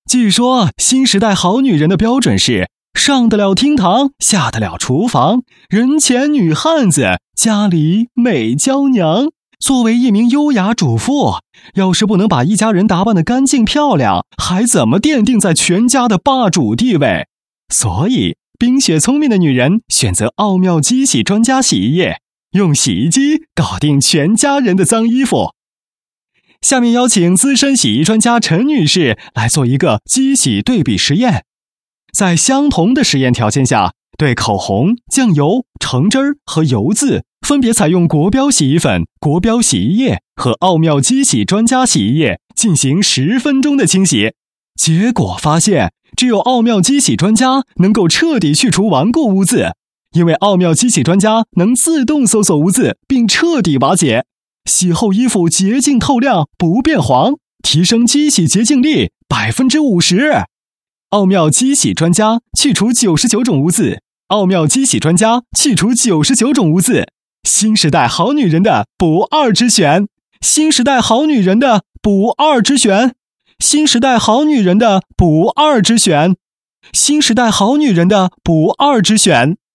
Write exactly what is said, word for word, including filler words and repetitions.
据说新时代好女人的标准是上得了厅堂，下得了厨房，人前女汉子，家里美娇娘。作为一名优雅主妇，要是不能把一家人打扮得干净漂亮，还怎么奠定在全家的霸主地位？所以冰雪聪明的女人选择奥妙机洗专家洗衣液，用洗衣机搞定全家人的脏衣服。下面邀请资深洗衣专家陈女士来做一个机洗对比实验。在相同的实验条件下，对口红、酱油、橙汁儿和油渍分别采用国标洗衣粉、国标洗衣液和奥妙机洗专家洗衣液进行十分钟的清洗。结果发现，只有奥妙机洗专家能够彻底去除顽固污渍，因为奥妙机洗专家能自动搜索污渍并彻底瓦解，洗后衣服洁净透亮，不变黄，提升机洗洁净力 百分之五十。 奥妙机洗专家去除九十九种污渍，奥妙机洗专家去除九十九种污渍，新时代好女人的不二之选，新时代好女人的不二之选，新时代好女人的不二之选，新时代好女人的不二之选。